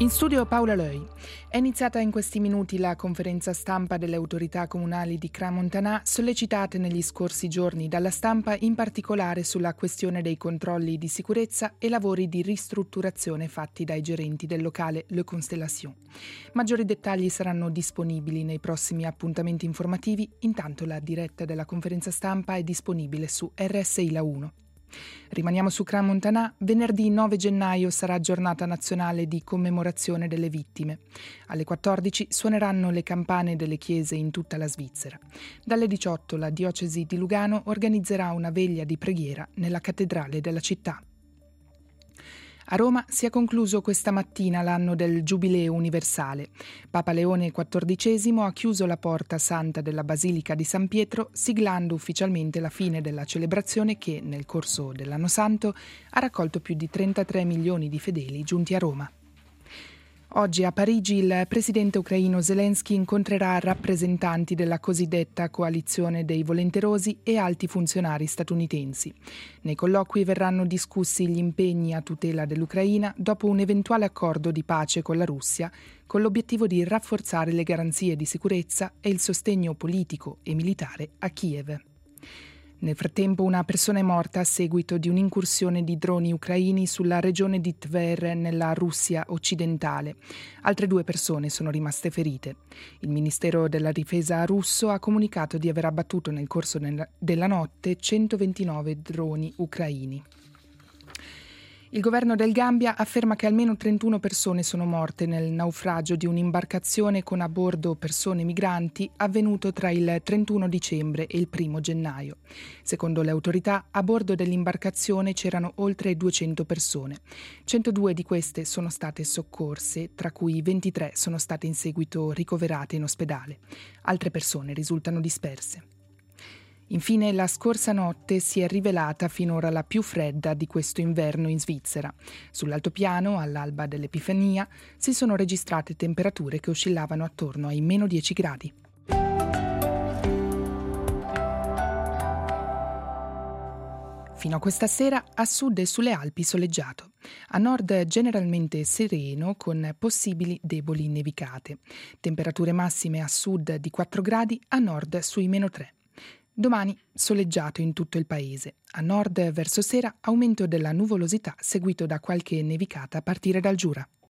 In studio Paola Loi. È iniziata in questi minuti la conferenza stampa delle autorità comunali di Crans-Montana, sollecitate negli scorsi giorni dalla stampa, in particolare sulla questione dei controlli di sicurezza e lavori di ristrutturazione fatti dai gerenti del locale Le Constellation. Maggiori dettagli saranno disponibili nei prossimi appuntamenti informativi, intanto la diretta della conferenza stampa è disponibile su RSI La 1. Rimaniamo su Crans-Montana. Venerdì 9 gennaio sarà giornata nazionale di commemorazione delle vittime. Alle 14 suoneranno le campane delle chiese in tutta la Svizzera. Dalle 18 la diocesi di Lugano organizzerà una veglia di preghiera nella cattedrale della città. A Roma si è concluso questa mattina l'anno del Giubileo universale. Papa Leone XIV ha chiuso la porta santa della Basilica di San Pietro, siglando ufficialmente la fine della celebrazione che, nel corso dell'anno santo, ha raccolto più di 33 milioni di fedeli giunti a Roma. Oggi a Parigi il presidente ucraino Zelensky incontrerà rappresentanti della cosiddetta coalizione dei volenterosi e alti funzionari statunitensi. Nei colloqui verranno discussi gli impegni a tutela dell'Ucraina dopo un eventuale accordo di pace con la Russia, con l'obiettivo di rafforzare le garanzie di sicurezza e il sostegno politico e militare a Kiev. Nel frattempo una persona è morta a seguito di un'incursione di droni ucraini sulla regione di Tver nella Russia occidentale. Altre 2 persone sono rimaste ferite. Il Ministero della Difesa russo ha comunicato di aver abbattuto nel corso della notte 129 droni ucraini. Il governo del Gambia afferma che almeno 31 persone sono morte nel naufragio di un'imbarcazione con a bordo persone migranti avvenuto tra il 31 dicembre e il 1 gennaio. Secondo le autorità, a bordo dell'imbarcazione c'erano oltre 200 persone. 102 di queste sono state soccorse, tra cui 23 sono state in seguito ricoverate in ospedale. Altre persone risultano disperse. Infine, la scorsa notte si è rivelata finora la più fredda di questo inverno in Svizzera. Sull'altopiano, all'alba dell'Epifania, si sono registrate temperature che oscillavano attorno ai meno 10 gradi. Fino a questa sera a sud e sulle Alpi soleggiato. A nord generalmente sereno con possibili deboli nevicate. Temperature massime a sud di 4 gradi, a nord sui meno 3. Domani soleggiato in tutto il paese. A nord verso sera aumento della nuvolosità seguito da qualche nevicata a partire dal Giura.